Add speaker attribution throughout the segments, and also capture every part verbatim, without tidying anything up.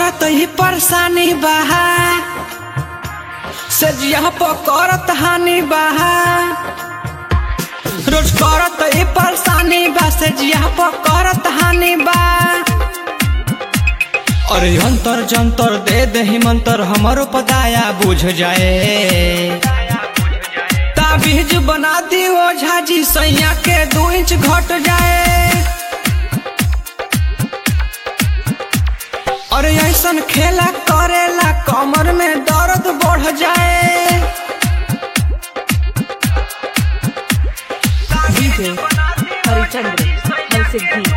Speaker 1: करत ही परेशानी बहा सजिया पकड़त हानि बहा रोज करत ही परेशानी बा सजिया पकड़त हानि बा। अरे अंतर जंतर दे दही मंतर हमारो पदाया बुझ जाए ताबीज बना दी ओझा जी सैया के दो इंच घट जाए। अरे ऐसन खेला करेला कमर में दर्द बढ़ जाए।
Speaker 2: डीजे हरिचंद्र हरसिद्धि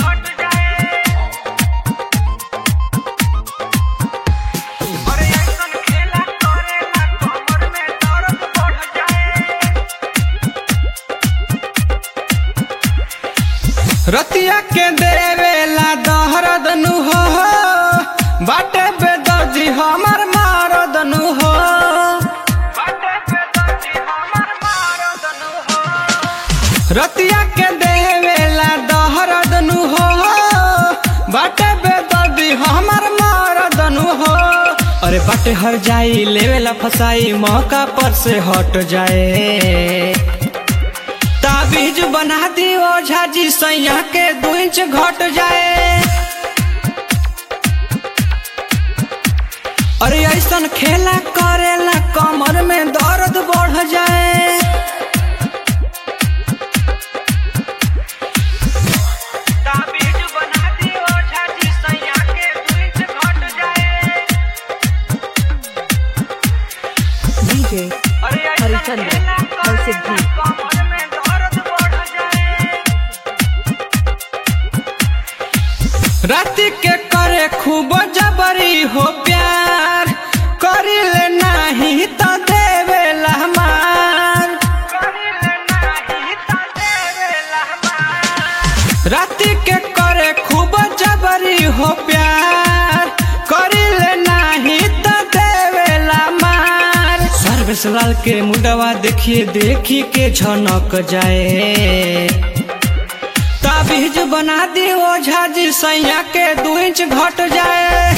Speaker 1: रतिया के देवेला दहरद नु हो बाटे बेदर्जी हमर मारद नु हो रतिया के देवेला दहरद नु हो बाटे बेदर्जी हमर मारद नु हो। अरे बाटे हर जाई लेवेला फसाई मौका पर से हट जाए ताबीज बना दी ओझा जी सैया के दो इंच घट जाए। अरे ऐसन खेला करेला कमर में दर्द बढ़ जाए। ताबीज बना दी ओझा जी सैया के दो इंच घट जाए।
Speaker 2: डीजे हरिचंद्र हरसिद्धि
Speaker 1: राति के करे खूब जबरी हो प्यार करिले नाही त देवेला मार राति के करे खूब जबरी हो प्यार करिले नाही त देवेला मार। सर्वेश लाल के मुंडवा देखिए देखी के झनक जाए ताबीज बना दी ओझा जी सैया के दो इंच घट जाए।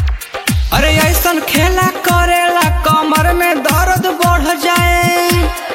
Speaker 1: अरे ऐसन खेला करेला कमर में दर्द बढ़ जाए।